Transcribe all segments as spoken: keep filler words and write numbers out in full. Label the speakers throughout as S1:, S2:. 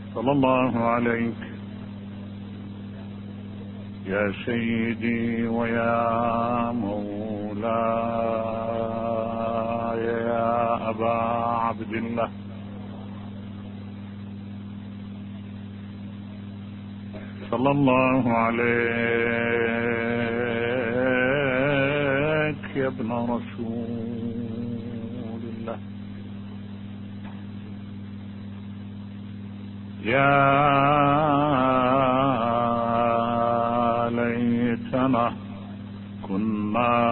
S1: صلى الله عليك يا سيدي ويا مولاي يا أبا عبد الله، صلى الله عليك يا ابن رسول الله. يا ليتنا كنا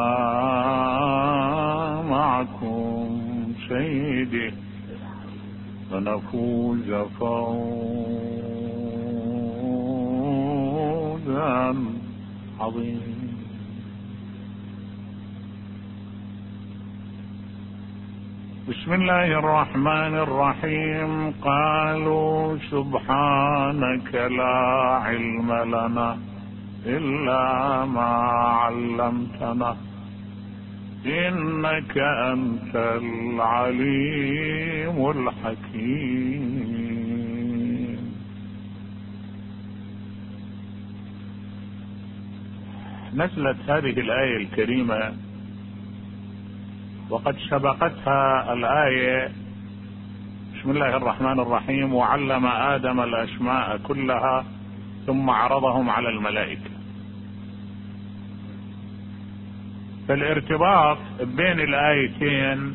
S1: معكم سيدي فنفوز فوزا عظيما. بسم الله الرحمن الرحيم. قالوا سبحانك لا علم لنا إلا ما علمتنا إنك أنت العليم الحكيم. نزلت هذه الآية الكريمة وقد سبقتها الآية بسم الله الرحمن الرحيم وعلم آدم الأسماء كلها ثم عرضهم على الملائكة. فالارتباط بين الآيتين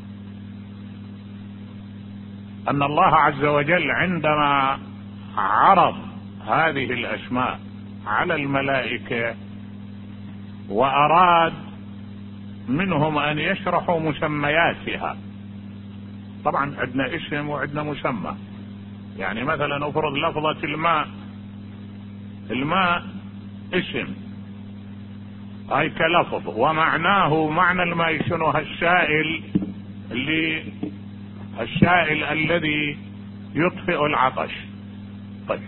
S1: أن الله عز وجل عندما عرض هذه الأسماء على الملائكة وأراد منهم أن يشرحوا مسمياتها، طبعا عندنا اسم وعندنا مسمى. يعني مثلا افرض لفظة الماء، الماء اسم اي كلفظ، ومعناه معنى الماء شنو؟ السائل اللي السائل الذي يطفئ العطش. طيب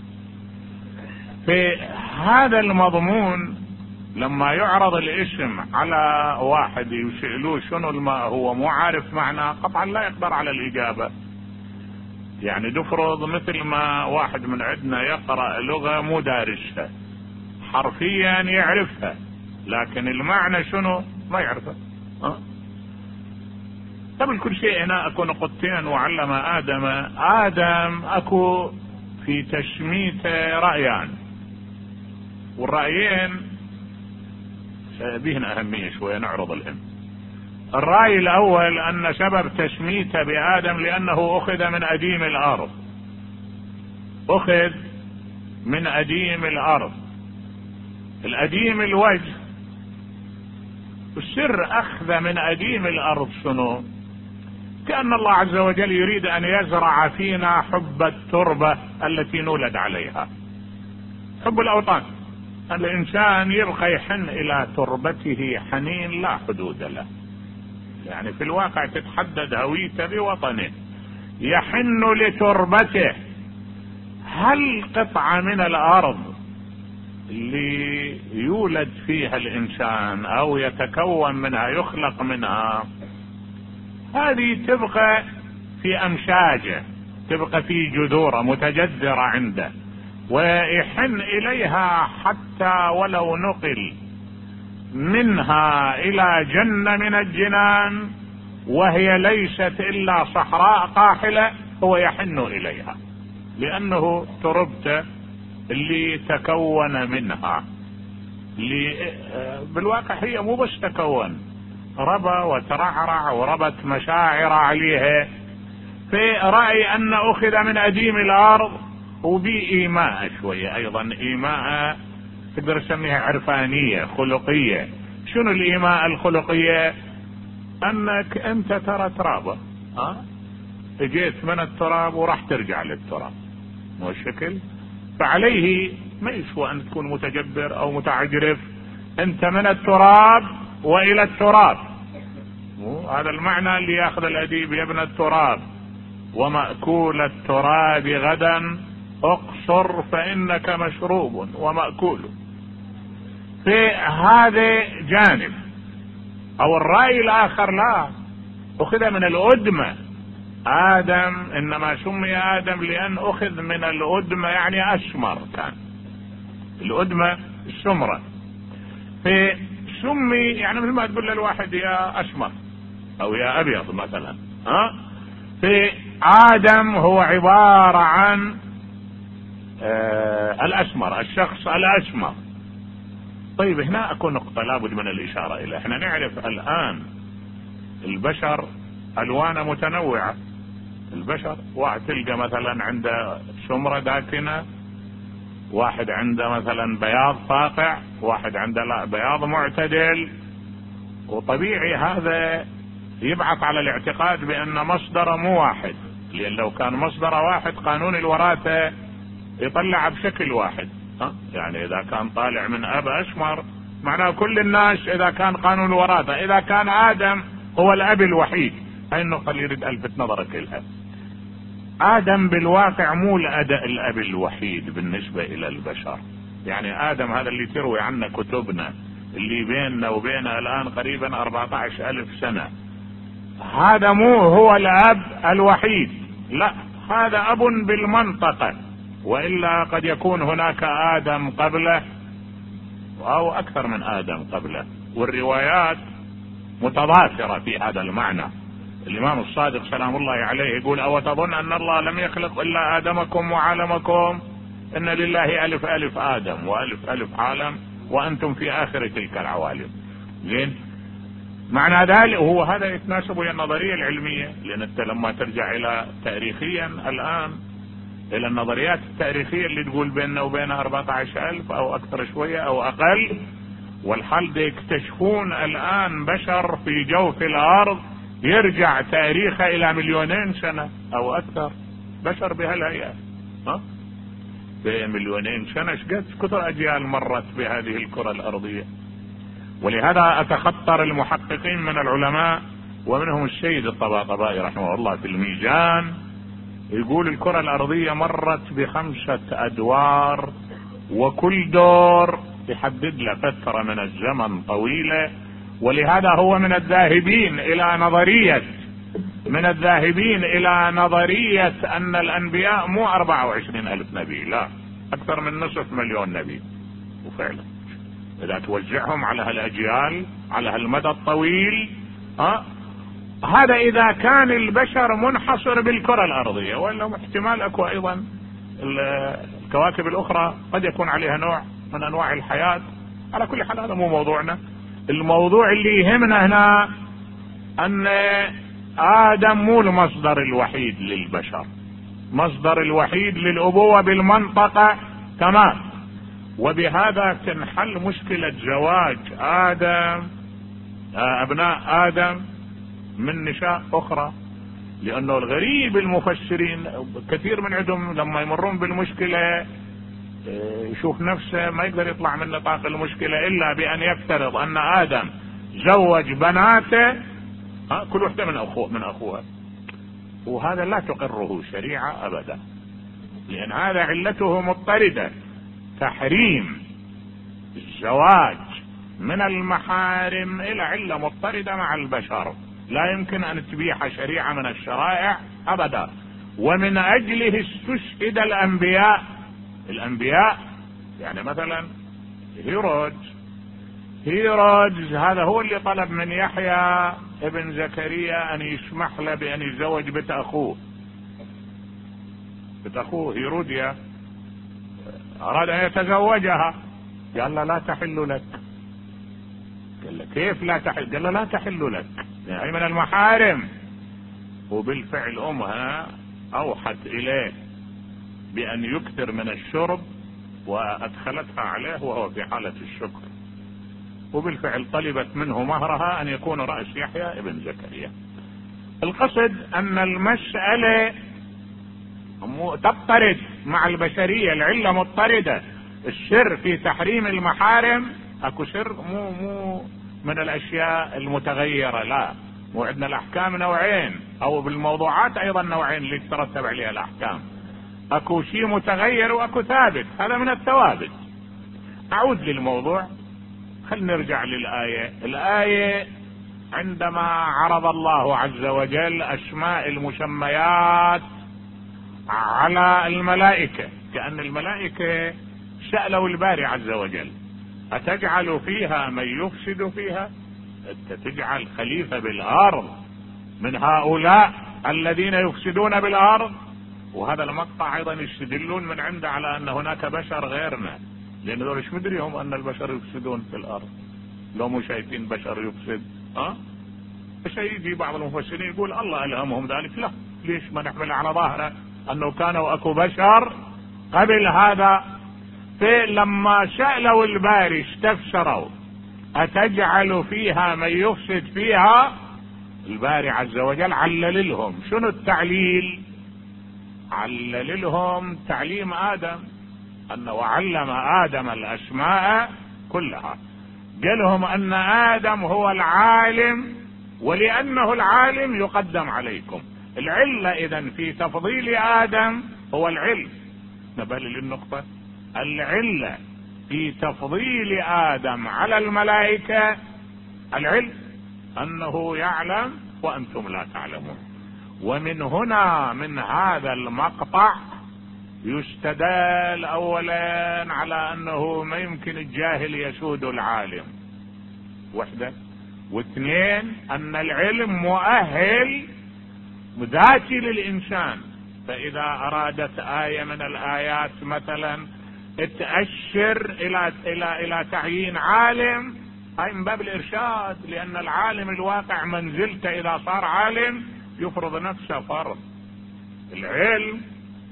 S1: في هذا المضمون لما يعرض الاسم على واحد يسألوه شنو الماء، هو مو عارف معناه، قطعا لا يقدر على الإجابة. يعني تفرض مثل ما واحد من عندنا يقرأ لغة مو دارسها، حرفيا يعرفها لكن المعنى شنو ما يعرفه. أه؟ قبل كل شيء هنا اكو نقطتين. وعلم آدم، آدم اكو في تسميته رأيان، والرأيين بهن أهمية شوية، نعرض الهم. الرأي الأول أن سبب تسميته بآدم لأنه أخذ من أديم الأرض، أخذ من أديم الأرض. الأديم الوجه، السر أخذ من أديم الأرض شنو؟ كأن الله عز وجل يريد أن يزرع فينا حب التربة التي نولد عليها، حب الأوطان. الإنسان يبقى يحن إلى تربته حنين لا حدود له، يعني في الواقع تتحدد هويته بوطنه، يحن لتربته. هل قطعة من الأرض اللي يولد فيها الإنسان أو يتكون منها يخلق منها، هذه تبقى في أمشاجه، تبقى في جذوره متجذرة عنده، ويحن إليها حتى ولو نقل منها إلى جنة من الجنان وهي ليست إلا صحراء قاحلة، هو يحن إليها لأنه تربته اللي تكون منها، اللي بالواقع هي مو بس تكون، ربى وترعرع وربت مشاعر عليها. في رأي أن أخذ من أديم الأرض، وبإيماء شوية أيضا، إيماء تقدر تسميها عرفانية خلقية. شنو الإيماء الخلقية؟ أنك أنت ترى ترابة، أه؟ اجيت من التراب وراح ترجع للتراب، مو الشكل؟ فعليه ما يسوى أن تكون متجبر أو متعجرف، أنت من التراب وإلى التراب. هذا المعنى اللي ياخذ الأديب: يا ابن التراب ومأكول التراب غدا اقصر فإنك مشروب ومأكول. في هذا جانب. أو الرأي الآخر لا، أخذ من الأدمة، آدم إنما سمي آدم لأن أخذ من الأدمة، يعني أسمر، كان الأدمة السمرة، فسمي يعني مثل ما تقول للواحد يا أسمر أو يا أبيض مثلا. ها في آدم هو عبارة عن آه الأسمر، الشخص الأسمر. طيب هنا أكون نقطة لابد من الإشارة إليه. احنا نعرف الآن البشر ألوان متنوعة. البشر واحد تلقى مثلا عنده سمرة داكنة، واحد عنده مثلا بياض فاقع، واحد عنده لا بياض معتدل. وطبيعي هذا يبعث على الاعتقاد بأن مصدره مو واحد، لأن لو كان مصدره واحد قانون الوراثة يطلع بشكل واحد. ها؟ يعني إذا كان طالع من أب أسمر معناه كل الناس، إذا كان قانون الوراثة إذا كان آدم هو الأب الوحيد. هاي النقطة اللي يريد ألفت نظرك لها. آدم بالواقع مو الأب الوحيد بالنسبة إلى البشر. يعني آدم هذا اللي تروي عنه كتبنا اللي بيننا وبينه الآن قريبا أربعة عشر ألف سنة، هذا مو هو الأب الوحيد، لا، هذا أب بالمنطقة، وإلا قد يكون هناك آدم قبله أو أكثر من آدم قبله، والروايات متضافرة في هذا المعنى. الإمام الصادق سلام الله عليه يقول: أو تظن أن الله لم يخلق إلا آدمكم وعالمكم، إن لله ألف ألف آدم وألف ألف عالم وأنتم في آخر تلك العوالم. زين، معنى ذلك هو هذا يتناسب ويا النظرية العلمية، لأن أنت لما ترجع إلى تاريخيا الآن إلى النظريات التاريخية اللي تقول بيننا وبينها أربعة عشر ألف أو أكثر شوية أو أقل، والحال يكتشفون الآن بشر في جوف الأرض يرجع تاريخه إلى مليونين سنة أو أكثر، بشر بهالهيئة. ها بمليونين سنة شقد كثر أجيال مرت بهذه الكرة الأرضية. ولهذا أتخطر المحققين من العلماء ومنهم السيد الطباطبائي رحمه الله في الميزان، يقول الكرة الأرضية مرت بخمسة أدوار، وكل دور يحدد له فترة من الزمن طويلة. ولهذا هو من الذاهبين إلى نظرية من الذاهبين إلى نظرية أن الأنبياء مو أربعة وعشرين ألف نبي، لا، أكثر من نصف مليون نبي. وفعلا إذا توزعهم على هالأجيال على هالمدى الطويل، ها هذا إذا كان البشر منحصر بالكرة الأرضية، وإلا احتمال أكو أيضا الكواكب الأخرى قد يكون عليها نوع من أنواع الحياة. على كل حال هذا مو موضوعنا. الموضوع اللي يهمنا هنا أن آدم مو المصدر الوحيد للبشر، مصدر الوحيد للأبوة بالمنطقة تمام. وبهذا تنحل مشكلة زواج آدم أبناء آدم من نساء أخرى، لأنه الغريب المفسرين كثير من عندهم لما يمرون بالمشكلة يشوف نفسه ما يقدر يطلع من نطاق المشكلة إلا بأن يفترض أن آدم زوج بناته كل واحدة من أخوه من أخوها، وهذا لا تقره شريعة أبدا، لأن هذا علته مضطردة، تحريم الزواج من المحارم إلى علة مضطردة مع البشر، لا يمكن أن تبيح شريعة من الشرائع أبدا. ومن أجله استشهد الأنبياء الأنبياء يعني مثلا هيرود هيرود هذا هو اللي طلب من يحيى ابن زكريا أن يسمح له بأن يتزوج بنت أخوه بنت أخوه هيروديا، أراد أن يتزوجها، قال له لا تحل لك. قال له كيف لا تحل؟ قال له لا تحل لك، يعني من المحارم. وبالفعل أمها أوحت إليه بأن يكثر من الشرب وأدخلتها عليه وهو في حالة الشكر، وبالفعل طلبت منه مهرها أن يكون رأس يحيى ابن زكريا. القصد أن المسألة تضطرد مع البشرية، العلة مضطردة. السر في تحريم المحارم اكو سر مو مو من الاشياء المتغيرة، لا، مو عندنا الاحكام نوعين، او بالموضوعات ايضا نوعين اللي تترتب عليها الاحكام، اكو شيء متغير واكو ثابت، هذا من الثوابت. اعود للموضوع، خلينا نرجع للآية. الآية عندما عرض الله عز وجل أسماء المسميات على الملائكة، كأن الملائكة سألوا الباري عز وجل: أتجعل فيها من يفسد فيها؟ أنت تجعل خليفة بالأرض من هؤلاء الذين يفسدون بالأرض؟ وهذا المقطع أيضا يستدلون من عنده على أن هناك بشر غيرنا، لأن دول ايش مدريهم أن البشر يفسدون في الأرض؟ لو مو شايفين بشر يفسد ها؟ فيجي بعض المفسرين يقول الله ألهمهم ذلك. لا، ليش ما نحمل على ظاهره أنه كانوا أكو بشر قبل هذا؟ فلما سألوا الباري استفسروا: أتجعل فيها من يفسد فيها؟ الباري عز وجل علل لهم. شنو التعليل؟ علل لهم تعليم آدم، أنه وعلم آدم الأسماء كلها. قال لهم أن آدم هو العالم، ولأنه العالم يقدم عليكم. العلة إذن في تفضيل آدم هو العلم. نبال للنقطة، العلة في تفضيل آدم على الملائكة العلم، أنه يعلم وأنتم لا تعلمون. ومن هنا من هذا المقطع يستدل أولا على أنه ما يمكن الجاهل يسود العالم، وحدة. واثنين، أن العلم مؤهل ذاتي للإنسان، فإذا أرادت آية من الآيات مثلا تأشر إلى إلى إلى تعيين عالم، هاي من باب الإرشاد، لأن العالم الواقع منزلته إذا صار عالم يفرض نفسه فرض. العلم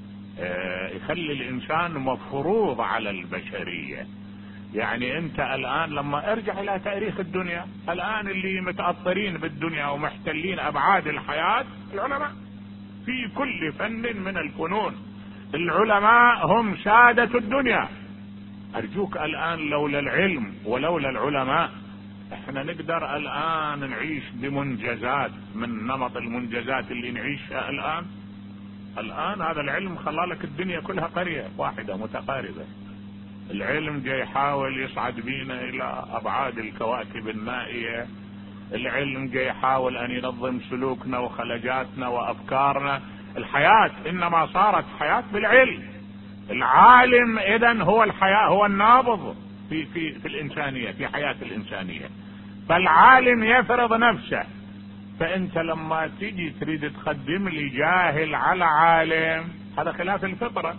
S1: يخلي الإنسان مفروض على البشرية. يعني أنت الآن لما ارجع إلى تاريخ الدنيا، الآن اللي متأثرين بالدنيا ومحتلين أبعاد الحياة العلماء في كل فن من الفنون. العلماء هم سادة الدنيا. أرجوك الآن لولا العلم ولولا العلماء احنا نقدر الآن نعيش بمنجزات من نمط المنجزات اللي نعيشها الآن. الآن هذا العلم خلالك الدنيا كلها قرية واحدة متقاربة. العلم جاي يحاول يصعد بينا إلى أبعاد الكواكب النائية. العلم جاي يحاول أن ينظم سلوكنا وخلجاتنا وأفكارنا. الحياة إنما صارت حياة بالعلم. العالم إذن هو الحياة، هو النابض في في في الإنسانية، في حياة الإنسانية. فالعالم يفرض نفسه. فأنت لما تيجي تريد تقدم لي جاهل على عالم، هذا خلاف الفطرة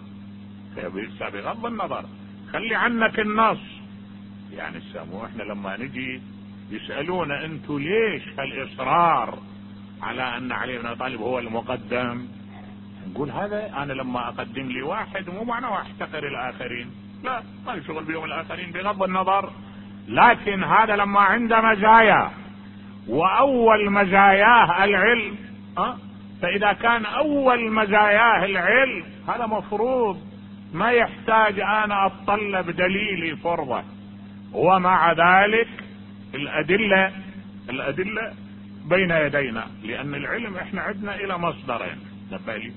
S1: بغض النظر. خلي عنك النص. يعني السامو احنا لما نجي يسألونا انتوا ليش هالإصرار على أن علي بن أبي طالب هو المقدم، نقول هذا أنا لما أقدم لي واحد مو معناه أحتقر الآخرين، لا، ما يشغل بهم الآخرين بغض النظر. لكن هذا لما عنده مزايا، وأول مزاياه العلم، أه؟ فإذا كان أول مزاياه العلم هذا مفروض ما يحتاج أنا أتطلب دليلي فرضه. ومع ذلك الأدلة الأدلة بين يدينا، لأن العلم احنا عندنا إلى مصدرين. نبالي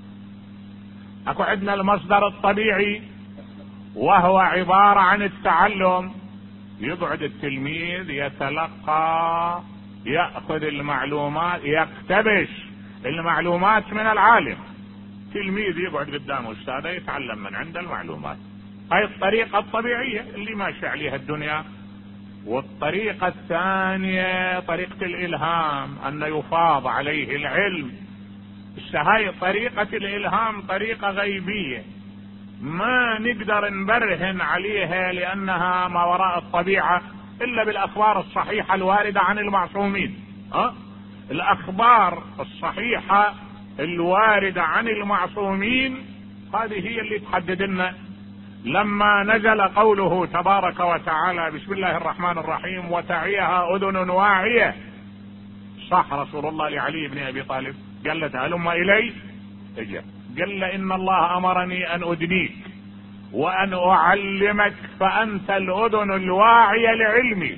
S1: أكو عندنا المصدر الطبيعي وهو عبارة عن التعلم. يقعد التلميذ يتلقى، يأخذ المعلومات، يقتبس المعلومات من العالم. تلميذ يقعد قدام أستاذه يتعلم من عنده المعلومات. هاي الطريقة الطبيعية اللي ماشي عليها الدنيا. والطريقة الثانية طريقة الإلهام، أن يفاض عليه العلم. هاي طريقة الإلهام طريقة غيبية ما نقدر نبرهن عليها، لأنها ما وراء الطبيعة، إلا بالأخبار الصحيحة الواردة عن المعصومين. أه؟ الأخبار الصحيحة الواردة عن المعصومين هذه هي اللي تحدد لنا. لما نزل قوله تبارك وتعالى بسم الله الرحمن الرحيم وتعيها أذن واعية، صح رسول الله لعلي بن أبي طالب قال له هلم إلي، اجى قال له إن الله أمرني أن أدنيك وأن أعلمك فأنت الأذن الواعية لعلمي.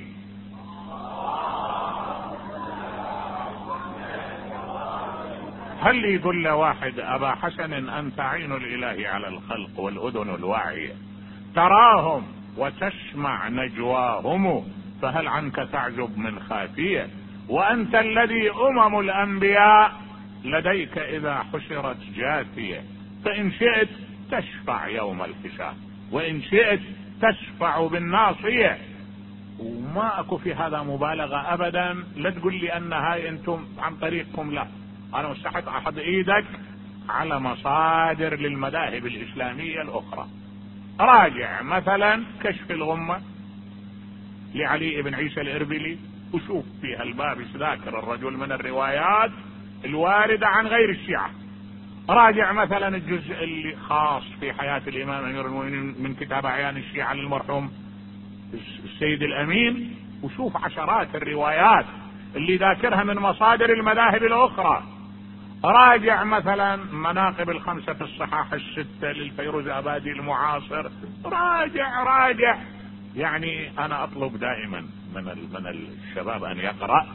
S1: هل يقول له واحد أبا حسن أنت عين الإله على الخلق والأذن الواعية، تراهم وتسمع نجواهم، فهل عنك تعجب من خافية؟ وأنت الذي أمم الأنبياء لديك إذا حشرت جاثية، فإن شئت تشفع يوم الحساب، وإن شئت تشفع بالناصية. وما أكو في هذا مبالغة أبدا. لا تقول لي أن هاي أنتم عن طريقكم، لا، أنا مستحق أحط إيدك على مصادر للمذاهب الإسلامية الأخرى. راجع مثلا كشف الغمة لعلي بن عيسى الإربلي، وشوف في هالباب ايش ذاكر الرجل من الروايات الواردة عن غير الشيعة. راجع مثلا الجزء اللي خاص في حياة الإمام أمير المؤمنين من كتاب أعيان الشيعة للمرحوم السيد الأمين، وشوف عشرات الروايات اللي ذاكرها من مصادر المذاهب الأخرى. راجع مثلا مناقب الخمسة في الصحاح الستة للفيروز أبادي المعاصر. راجع راجع يعني أنا أطلب دائما من من الشباب أن يقرأ،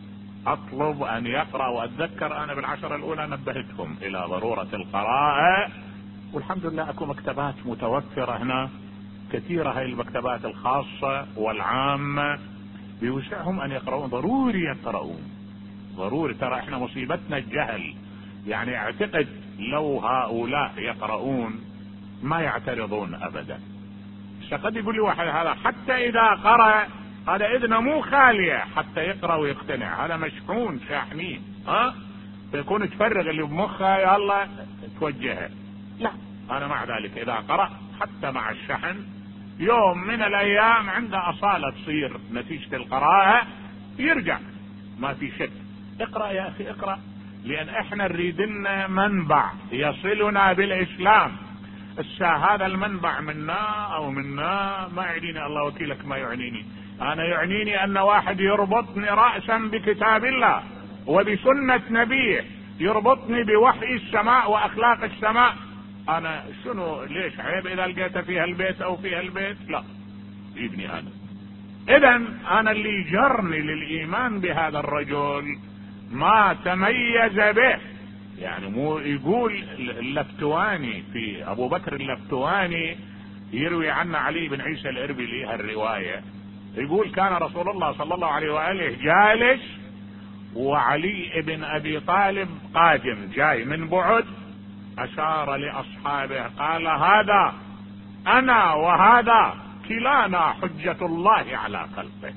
S1: أطلب أن يقرأ. وأتذكر أنا بالعشرة الأولى نبهتهم إلى ضرورة القراءة، والحمد لله أكو مكتبات متوفرة هنا كثيرة. هاي المكتبات الخاصة والعامة بيوسعهم أن يقرؤون، ضروري يقرؤون، ضروري. ترى احنا مصيبتنا الجهل، يعني اعتقد لو هؤلاء يقرؤون ما يعترضون أبدا. قد يقول لي واحد هذا حتى إذا قرأ هذا إذنه مو خالية حتى يقرأ ويقتنع، هذا مشحون شاحنين، ها فيكون تفرغ اللي بمخه يلا توجهه. لا، أنا مع ذلك إذا قرأ حتى مع الشحن يوم من الأيام عنده أصالة تصير نتيجة القراءة يرجع، ما في شك. اقرأ يا أخي اقرأ، لأن احنا نريدنا منبع يصلنا بالإسلام. هذا المنبع منا أو منا ما يعنيني، الله وكيلك ما يعنيني. أنا يعنيني أن واحد يربطني رأسا بكتاب الله وبسنة نبيه، يربطني بوحي السماء وأخلاق السماء. أنا شنو ليش عيب إذا لقيت فيها البيت أو فيها البيت؟ لا، يبني أنا. إذن أنا اللي جرني للإيمان بهذا الرجل ما تميز به. يعني مو يقول اللفتواني في أبو بكر اللفتواني يروي عنا علي بن عيسى الإربلي هالرواية، يقول كان رسول الله صلى الله عليه وآله جالس وعلي بن أبي طالب قادم جاي من بعد، أشار لأصحابه قال هذا أنا وهذا كلانا حجة الله على خلقه.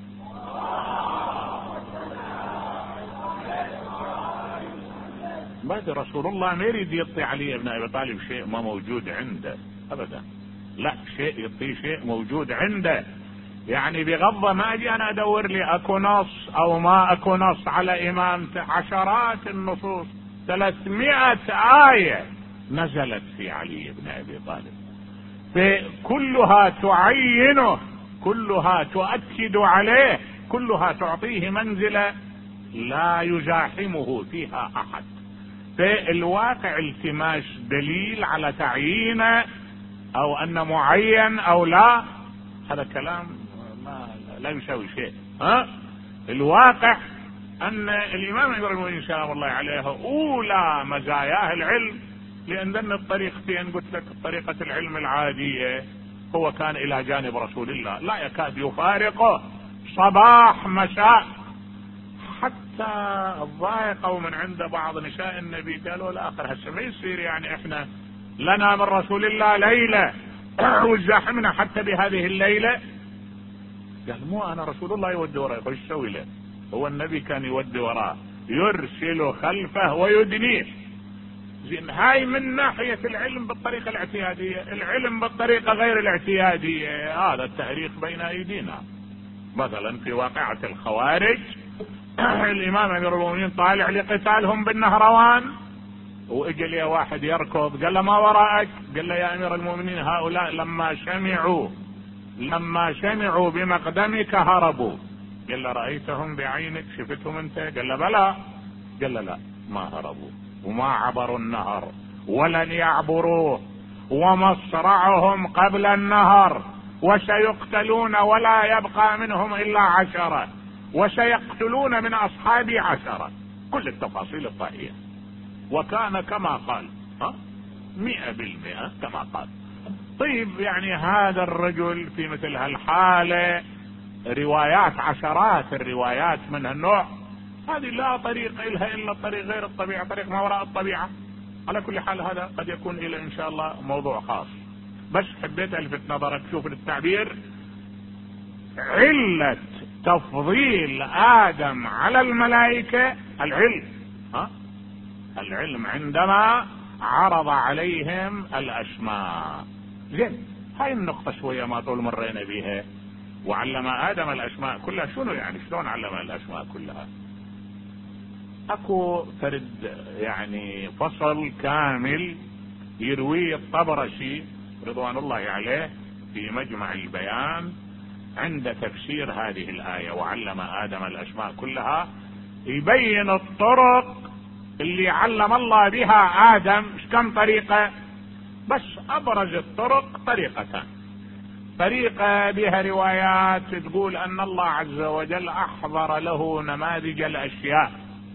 S1: بعد رسول الله ما يريد يعطي علي بن أبي طالب شيء ما موجود عنده أبدا، لا، شيء يعطيه شيء موجود عنده. يعني بغض ما اجي انا ادور لي اكو نص او ما اكو نص على امامته، عشرات النصوص، ثلاثمائة آية نزلت في علي بن ابي طالب، فكلها تعينه، كلها تؤكد عليه، كلها تعطيه منزلة لا يزاحمه فيها احد. فالواقع التماس دليل على تعيينه او ان معين او لا، هذا كلام ما لا يساوي شيء. ها الواقع ان الامام امير المؤمنين سلام الله عليه اولى مزاياه العلم، لان ذن الطريقتين قلت لك طريقة العلم العادية هو كان الى جانب رسول الله لا يكاد يفارقه صباح مساء، حتى ضايقوا من عند بعض نساء النبي قالوا الاخر هسه ما يصير يعني احنا لنا من رسول الله ليلة وزحمنا حتى بهذه الليلة. قال مو انا رسول الله يودي وراي، ايش يسوي له؟ هو النبي كان يودي وراه يرسل خلفه ويدنيه. زين هاي من ناحية العلم بالطريقة الاعتيادية. العلم بالطريقة غير الاعتيادية هذا التاريخ بين ايدينا. مثلا في واقعة الخوارج الامام امير المؤمنين طالع لقتالهم بالنهروان، واجى لي واحد يركض قال له ما وراءك؟ قال له يا امير المؤمنين هؤلاء لما سمعوا لما سمعوا بمقدمك هربوا. قال له رأيتهم بعينك؟ شفتهم انت؟ قال له بلى. قال له لا، ما هربوا وما عبروا النهر ولن يعبروه، ومصرعهم قبل النهر، وسيقتلون ولا يبقى منهم الا عشرة، وسيقتلون من اصحابي عشرة. كل التفاصيل الطاهية، وكان كما قال، ها مئة بالمئة كما قال. طيب يعني هذا الرجل في مثل هالحالة روايات، عشرات الروايات من هالنوع هذه لا طريق إلها إلا الطريق غير الطبيعة، طريق ما وراء الطبيعة. على كل حال هذا قد يكون إلى إن شاء الله موضوع خاص، بس حبيت ألفت نظرك. شوف التعبير، علة تفضيل آدم على الملائكة العلم، ها؟ العلم عندما عرض عليهم الأسماء. زين، هاي النقطة شوية ما طول مرينا بيها. وعلم آدم الأسماء كلها، شنو يعني؟ شلون علم الأسماء كلها؟ اكو فرد يعني فصل كامل يرويه الطبرسي رضوان الله عليه في مجمع البيان عند تفسير هذه الآية، وعلم آدم الأسماء كلها، يبين الطرق اللي علم الله بها آدم. كم طريقة؟ بس أبرز الطرق طريقتان. طريقة بها روايات تقول أن الله عز وجل أحضر له نماذج الأشياء،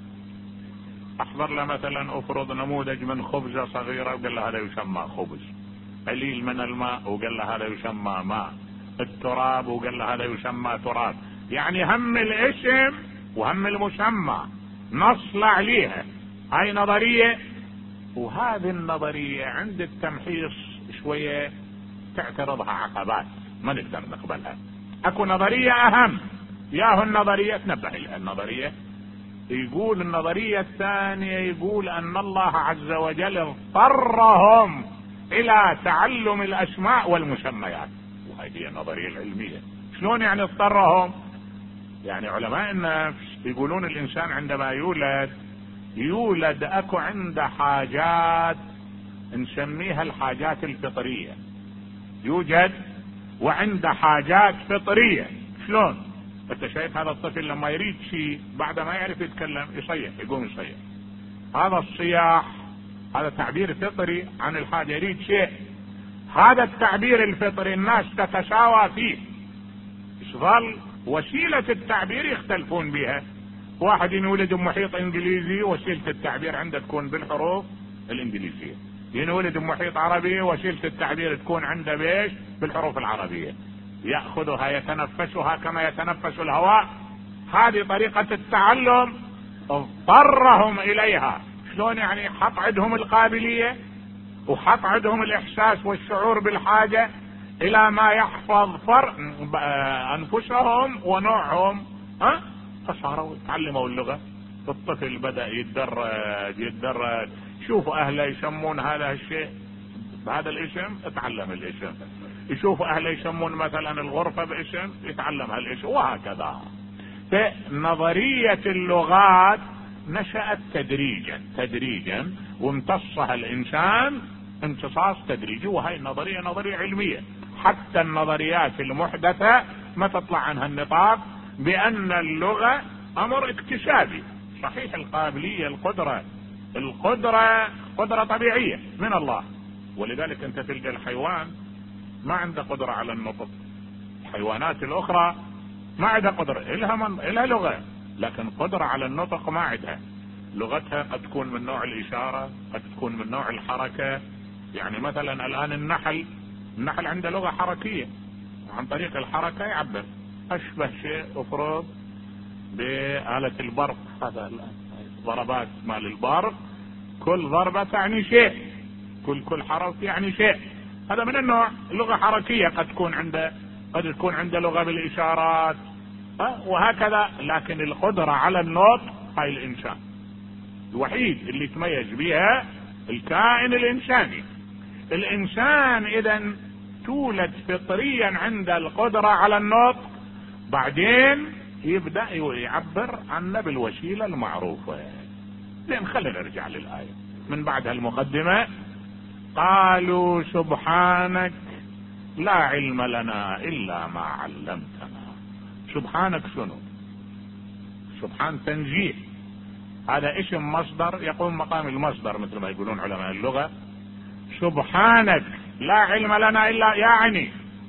S1: أحضر له مثلا أفرض نموذج من خبزة صغيرة وقال له هذا يسمى خبز، قليل من الماء وقال له هذا يسمى ماء، التراب وقال له هذا يسمى تراب. يعني هم الاسم وهم المسمى نص عليها. هاي نظرية، وهذه النظرية عند التمحيص شوية تعترضها عقبات ما نقدر نقبلها. اكو نظرية اهم، ياهو النظرية تنبه لها النظرية، يقول النظرية الثانية يقول ان الله عز وجل اضطرهم الى تعلم الاسماء والمسميات، وهذه هي النظرية العلمية. شلون يعني اضطرهم؟ يعني علماء النفس يقولون الانسان عندما يولد يولد اكو عنده حاجات نسميها الحاجات الفطرية، يوجد وعنده حاجات فطرية. شلون؟ انت شايف هذا الطفل لما يريد شيء بعد ما يعرف يتكلم يصيح، يقوم يصيح. هذا الصياح هذا تعبير فطري عن الحاجة، يريد شيء. هذا التعبير الفطري الناس تتساوى فيه، ظل وسيلة التعبير يختلفون بها. واحد ينولد بمحيط انجليزي وسيلة التعبير عنده تكون بالحروف الانجليزية، ينولد بمحيط عربي وسيلة التعبير تكون عنده بيش بالحروف العربية، يأخذها يتنفسها كما يتنفس الهواء. هذه طريقة التعلم اضطرهم اليها. شلون يعني؟ حط عندهم القابلية وحط عندهم الاحساس والشعور بالحاجة الى ما يحفظ فرق انفسهم ونوعهم، ها؟ فصاروا يتعلموا اللغة. الطفل بدأ يتدرج يتدرج، شوفوا اهله يسمون هذا الشيء بهذا الاسم، اتعلم الاسم. يشوفوا اهله يسمون مثلا الغرفة باسم، يتعلم هالاسم، وهكذا. فنظرية اللغات نشأت تدريجا تدريجا وامتصها الانسان امتصاص تدريجي، وهي النظرية نظرية علمية. حتى النظريات المحدثة ما تطلع عنها النطاق بان اللغة امر اكتسابي. صحيح القابلية القدرة القدرة قدرة طبيعية من الله، ولذلك انت تلقى الحيوان ما عنده قدرة على النطق، الحيوانات الاخرى ما عندها قدرة، إلها, من... إلها لغة لكن قدرة على النطق ما عندها. لغتها قد تكون من نوع الاشارة، قد تكون من نوع الحركة. يعني مثلا الان النحل النحل عنده لغة حركية، عن طريق الحركة يعبر. اشبه شيء افرض بآلة البرق، هذا ضربات مال البرق، كل ضربة تعني شيء، كل كل حرف يعني شيء. هذا من النوع لغة حركية. قد تكون عنده قد تكون عنده لغة بالاشارات، أه؟ وهكذا. لكن القدرة على النطق هاي الانسان الوحيد اللي يتميز بها الكائن الانساني. الانسان اذا تولد فطريا عند القدرة على النطق، بعدين يبدأ يعبر عنه بالوسيلة المعروفة. لين خلينا نرجع للآية من بعد هالمقدمة. قالوا سبحانك لا علم لنا إلا ما علمتنا. سبحانك شنو؟ سبحان تنزيه، هذا اسم مصدر يقوم مقام المصدر مثل ما يقولون علماء اللغة. سبحانك لا علم لنا إلا، يعني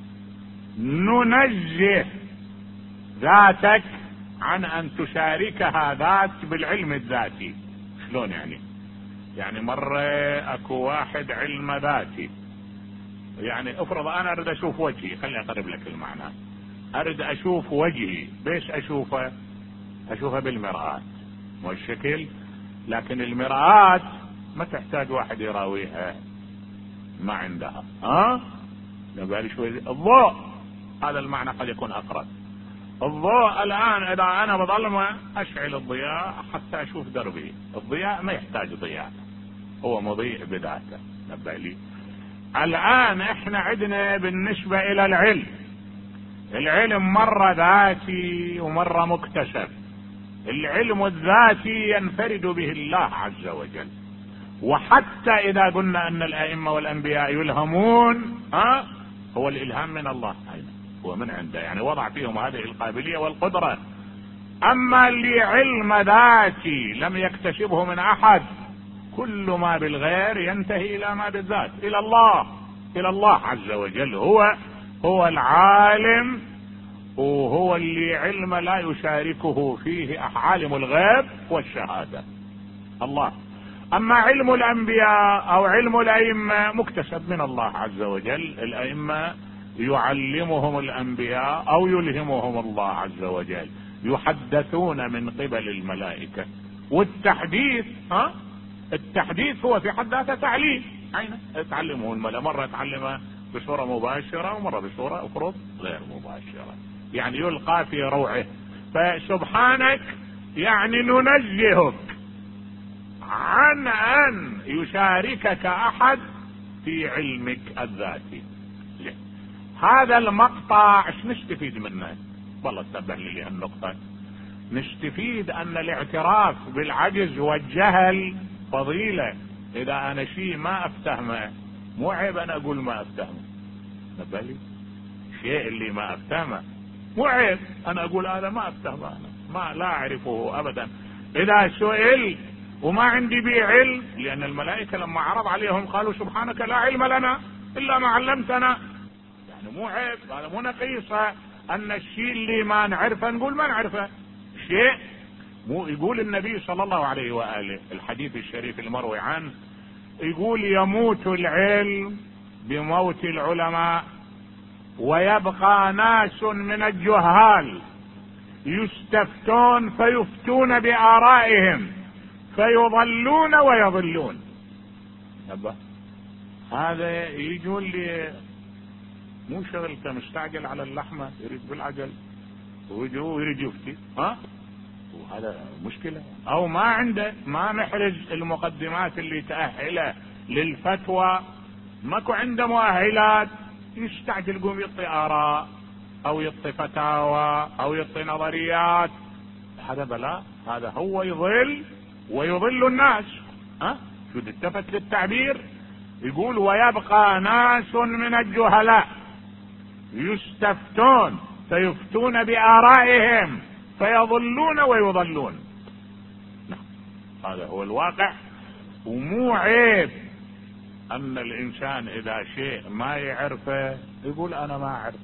S1: ننزه ذاتك عن أن تشاركها ذات بالعلم الذاتي. شلون يعني؟ يعني مرة اكو واحد علم ذاتي، يعني افرض انا اريد اشوف وجهي، خليني اقرب لك المعنى. اريد اشوف وجهي، بيش اشوفه؟ اشوفه بالمرآة. مو الشكل. لكن المرآة ما تحتاج واحد يراويها، ما عندها. ها نبالي شوي. الضوء هذا المعنى قد يكون اقرب. الضوء الان اذا انا بظلمه اشعل الضياء حتى اشوف دربي، الضياء ما يحتاج ضياء، هو مضيء بذاته. نبالي الان احنا عندنا بالنسبة الى العلم، العلم مرة ذاتي ومرة مكتسب. العلم الذاتي ينفرد به الله عز وجل، وحتى اذا قلنا ان الائمة والانبياء يلهمون، ها هو الالهام من الله، هو من عنده، يعني وضع فيهم هذه القابلية والقدرة. اما اللي علم ذاتي لم يكتسبه من احد، كل ما بالغير ينتهي الى ما بالذات، الى الله، الى الله عز وجل. هو هو العالم، وهو اللي علم لا يشاركه فيه عالم الغيب والشهادة، الله. اما علم الانبياء او علم الائمة مكتسب من الله عز وجل. الائمة يعلمهم الانبياء او يلهمهم الله عز وجل، يحدثون من قبل الملائكة. والتحديث، ها التحديث هو في حد ذاته تعليم، أين تعلمه الملائكة؟ مرة تعلمه بصورة مباشرة ومرة بصورة أخرى غير مباشرة، يعني يلقى في روعه. فسبحانك يعني ننزهك عن أن يشاركك أحد في علمك الذاتي. هذا المقطع ايش نستفيد منه؟ والله تنبه لي النقطة. نستفيد أن الاعتراف بالعجز والجهل فضيلة. إذا أنا شيء ما أفتهمه مو عيب أنا أقول ما أفتهمه. نبالي شيء اللي ما أفتهمه مو عيب أنا أقول هذا ما أفتهمه، أنا ما لا أعرفه أبدا. إذا سئل وما عندي به علم، لأن الملائكة لما عرض عليهم قالوا سبحانك لا علم لنا إلا ما علمتنا، يعني مو عيب، هذا مو نقيصة أن الشيء اللي ما نعرفه نقول ما نعرفه. شيء مو يقول النبي صلى الله عليه وآله الحديث الشريف المروي عنه، يقول يموت العلم بموت العلماء ويبقى ناس من الجهال يستفتون فيفتون بآرائهم فيضلون ويضلون. هذا يقول لي مو شغلته مستعجل على اللحمة يريد بالعجل ويريد يفتي، ها وهذا مشكلة. او ما عنده، ما محرز المقدمات اللي تأهله للفتوى، ماكو عنده مؤهلات، يستعجل يقوم يعطي آراء او يعطي فتاوى او يعطي نظريات. هذا بلاء، هذا هو يضل ويضل الناس. ها شو التفت للتعبير؟ يقول ويبقى ناس من الجهلاء يستفتون فيفتون بآرائهم فيضلون ويضلون. نعم هذا هو الواقع. ومو عيب ان الانسان اذا شيء ما يعرفه يقول انا ما اعرف.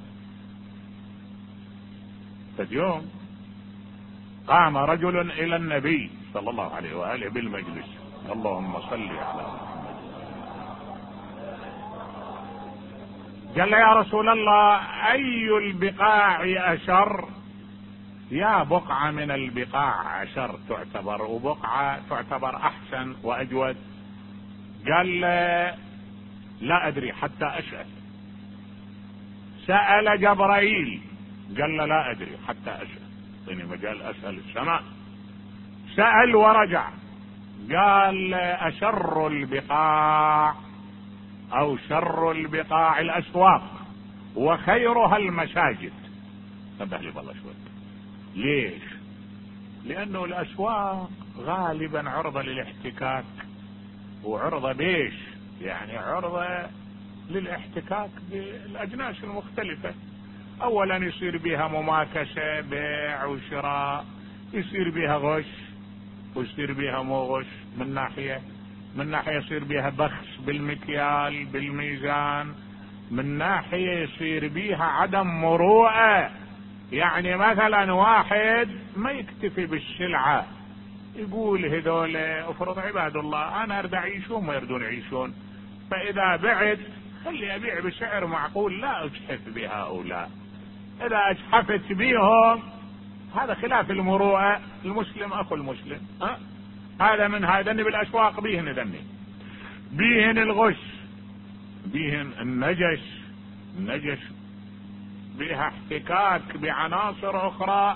S1: فاليوم قام رجل الى النبي صلى الله عليه وآله بالمجلس، اللهم صل على محمد، قال له يا رسول الله اي البقاع اشر؟ يا بقعة من البقاع اشر تعتبر، وبقعة تعتبر احسن واجود؟ قال له لا ادري حتى اسأل. سأل جبرائيل قال له لا ادري حتى اسأل، يعني مجال اسأل السماء. سأل ورجع قال اشر البقاع او شر البقاع الاسواق وخيرها المساجد. انتبه لي والله شوي. ليش؟ لانه الاسواق غالبا عرضة للاحتكاك، وعرضة بيش يعني عرضة للاحتكاك بالاجناس المختلفة. اولا يصير بها مماكسة بيع وشراء، يصير بها غش ويصير بها مو غش من ناحية، من ناحية يصير بها بخس بالمكيال بالميزان، من ناحية يصير بها عدم مروءة. يعني مثلا واحد ما يكتفي بالسلعة، يقول هذول افرض عباد الله انا اريد يعيشون ما يردون يعيشون، فاذا بعت خلي ابيع بسعر معقول لا اجحف بهؤلاء. اذا اجحفت بهم هذا خلاف المروءة. المسلم اخو المسلم. ها هذا من هذا بالاشواق بيهن ذني بيهن الغش بيهن النجش النجش بيها احتكاك بعناصر اخرى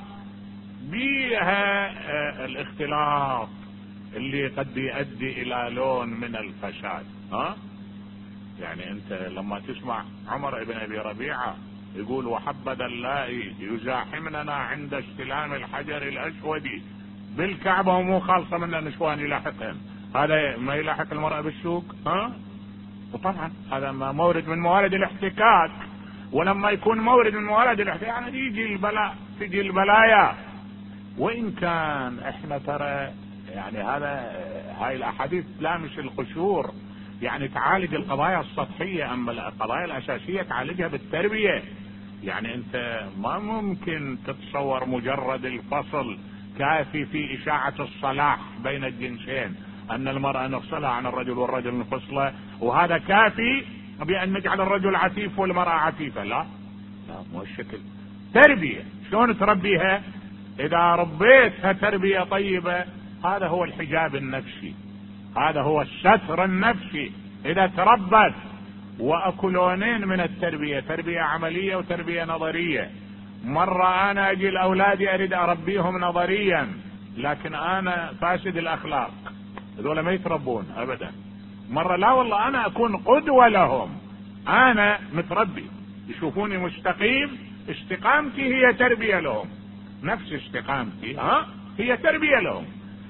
S1: بيها الاختلاط اللي قد يؤدي الى لون من الفساد. ها يعني انت لما تسمع عمر بن ابي ربيعة يقول وحبذا اللائي يزاحمنا عند استلام الحجر الاسود بالكعبة ومو خالصة من النسوان يلاحقهم، هذا ما يلاحق المرأة بالسوق؟ ها وطبعا هذا مورد من موارد الاحتكاك، ولما يكون مورد من موارد الاحتكاك يعني يجي البلاء تجي البلايا. وان كان احنا ترى يعني هذا هاي الاحاديث تلامس القشور، يعني تعالج القضايا السطحية، اما القضايا الاساسية تعالجها بالتربية. يعني انت ما ممكن تتصور مجرد الفصل كافي في اشاعة الصلاح بين الجنسين، ان المرأة نفصلها عن الرجل والرجل نفصله، وهذا كافي بان نجعل الرجل عفيف والمرأة عفيفة. لا لا مو الشكل. تربية شلون تربيها؟ اذا ربيتها تربية طيبة هذا هو الحجاب النفسي، هذا هو الستر النفسي اذا تربت. واكو لونين من التربية، تربية عملية وتربية نظرية. مرة انا اجي الاولادي اريد اربيهم نظريا لكن انا فاسد الاخلاق، هذول ما يتربون ابدا. مرة لا والله انا اكون قدوة لهم، انا متربي يشوفوني مستقيم، استقامتي هي تربية لهم، نفس استقامتي ها هي تربية لهم.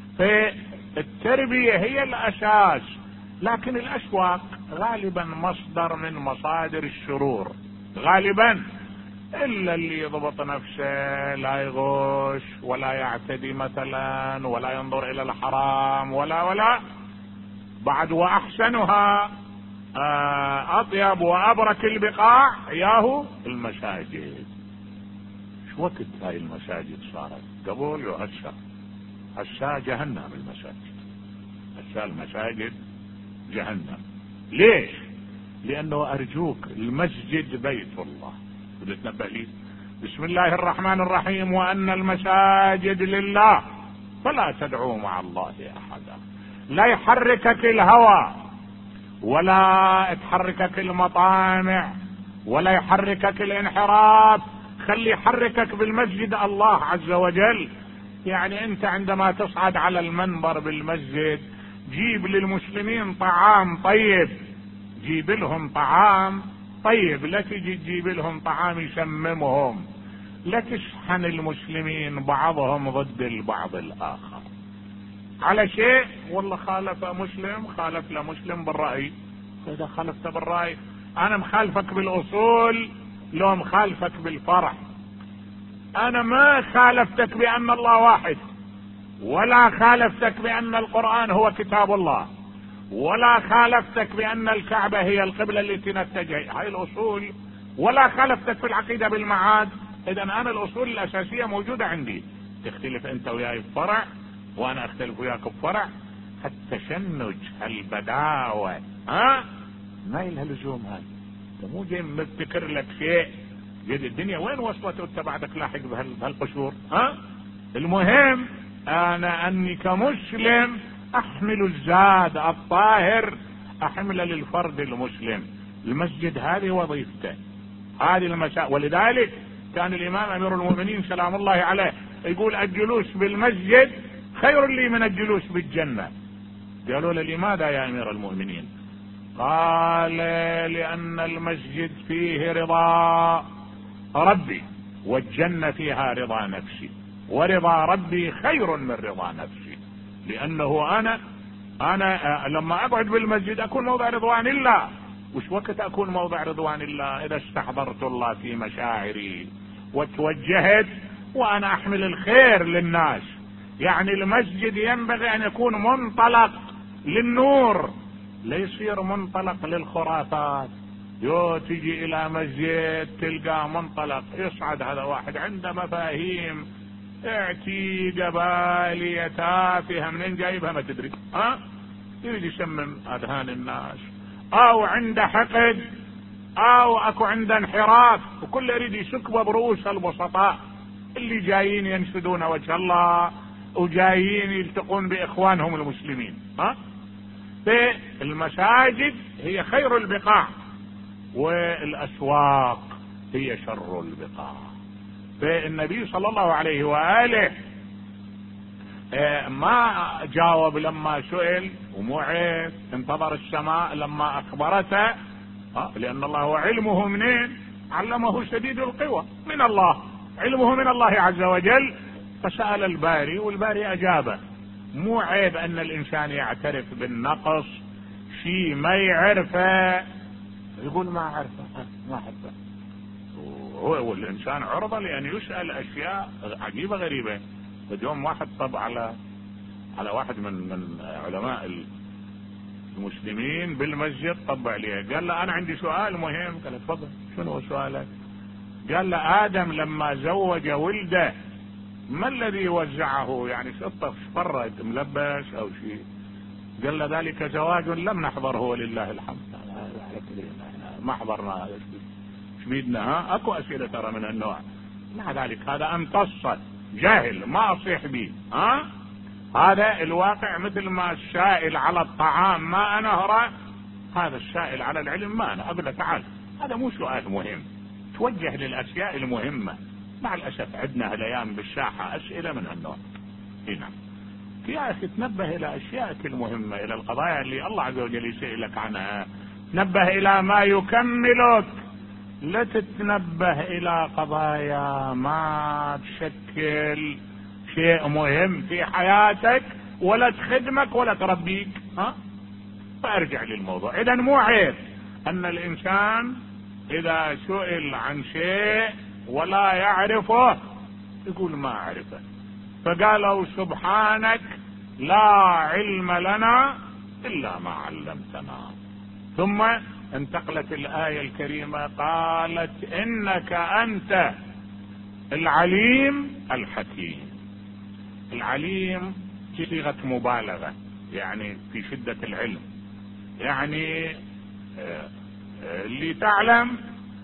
S1: فالتربية هي الاساس، لكن الاشواق غالبا مصدر من مصادر الشرور غالبا، الا اللي يضبط نفسه لا يغش ولا يعتدي مثلا ولا ينظر الى الحرام ولا ولا بعد. واحسنها اطيب وابرك البقاع ياهو المساجد. شو وقت هاي المساجد صارت؟ قبل وهسه هسه جهنم المساجد، هسه المساجد جهنم. ليش؟ لانه ارجوك المسجد بيت الله. بدي تنبه لي بسم الله الرحمن الرحيم وان المساجد لله فلا تدعوا مع الله احدا. لا يحركك الهوى ولا تحركك المطامع ولا يحركك الانحراف، خلي يحركك بالمسجد الله عز وجل. يعني انت عندما تصعد على المنبر بالمسجد جيب للمسلمين طعام طيب، جيب لهم طعام طيب، لا تجي تجيب لهم طعام يسممهم، لا تشحن المسلمين بعضهم ضد البعض الاخر على شيء. والله خالف مسلم خالف لمسلم بالرأي، اذا خالفت بالرأي انا مخالفك بالاصول لو مخالفك بالفرع. انا ما خالفتك بان الله واحد، ولا خالفتك بان القرآن هو كتاب الله، ولا خالفتك بان الكعبة هي القبلة التي نتجه، هاي الاصول. ولا خالفتك في العقيدة بالمعاد. اذا انا الاصول الاساسية موجودة عندي، تختلف انت وياي بفرع وانا اختلف وياك بفرع. التشنج البداوة ها ما لها لزوم. هاي مو جاي مبتكر لك شيء جد. الدنيا وين وصلت وانت بعدك لاحق بهالقشور؟ ها المهم انا اني كمسلم احمل الزاد الطاهر، احمل للفرد المسلم. المسجد هذه وظيفته، هذه المساء. ولذلك كان الامام امير المؤمنين سلام الله عليه يقول الجلوس بالمسجد خير لي من الجلوس بالجنة. قالوا له لماذا يا امير المؤمنين؟ قال لان المسجد فيه رضا ربي والجنة فيها رضا نفسي، ورضا ربي خير من رضا نفسي. لانه انا انا لما اقعد بالمسجد اكون موضع رضوان الله. وش وقت اكون موضع رضوان الله؟ اذا استحضرت الله في مشاعري وتوجهت وانا احمل الخير للناس. يعني المسجد ينبغي ان يكون منطلق للنور، لا يصير منطلق للخرافات. يو تجي الى مسجد تلقى منطلق يصعد هذا واحد عنده مفاهيم اعتيقة بالية تافهة منين جايبها ما تدري، ها يريد يسمم اذهان الناس، او عنده حقد، او اكو عنده انحراف، وكل يريد يسكبه برؤوس البسطاء. اللي جايين ينشدون وجه الله وجايين يلتقون باخوانهم المسلمين. ها فالمساجد هي خير البقاع والاسواق هي شر البقاع. فالنبي صلى الله عليه واله ما جاوب لما سئل، ومو عيب، انتظر السماء لما اخبرته، لان الله علمه منين؟ علمه شديد القوى من الله، علمه من الله عز وجل، فسأل الباري والباري اجابه. مو عيب ان الانسان يعترف بالنقص، شيء ما يعرفه يقول ما اعرفه ما اعرفه. هو الانسان عرضة لان يسأل اشياء عجيبة غريبة. اليوم واحد طب على على واحد من من علماء المسلمين بالمسجد، طب عليه قال له انا عندي سؤال مهم. قال تفضل، شنو هو سؤالك؟ قال له ادم لما زوج ولده ما الذي وزعه؟ يعني شطه فرد ملبس او شيء. قال له ذلك زواج لم نحضره ولله الحمد. ما حضرنا هذا شميدنا. ها اكو اسئله ترى من النوع. مع ذلك هذا امتص جاهل ما اصيح به. ها هذا الواقع، مثل ما السائل على الطعام ما انهره، هذا السائل على العلم ما انا اقول له تعال هذا مو سؤال مهم، توجه للاشياء المهمه. مع الاسف عندنا هالايام بالساحه اسئله من هالنوع. هنا يا اخي تنبه الى اشيائك المهمه، الى القضايا اللي الله عز وجل يسألك عنها، تنبه الى ما يكملك، لا تتنبه الى قضايا ما تشكل شيء مهم في حياتك ولا تخدمك ولا تربيك. ها فارجع للموضوع. اذا مو عيب ان الانسان اذا سئل عن شيء ولا يعرفه يقول ما اعرفه. فقالوا سبحانك لا علم لنا الا ما علمتنا. ثم انتقلت الآية الكريمة قالت انك انت العليم الحكيم. العليم صيغة مبالغة، يعني في شدة العلم، يعني اللي تعلم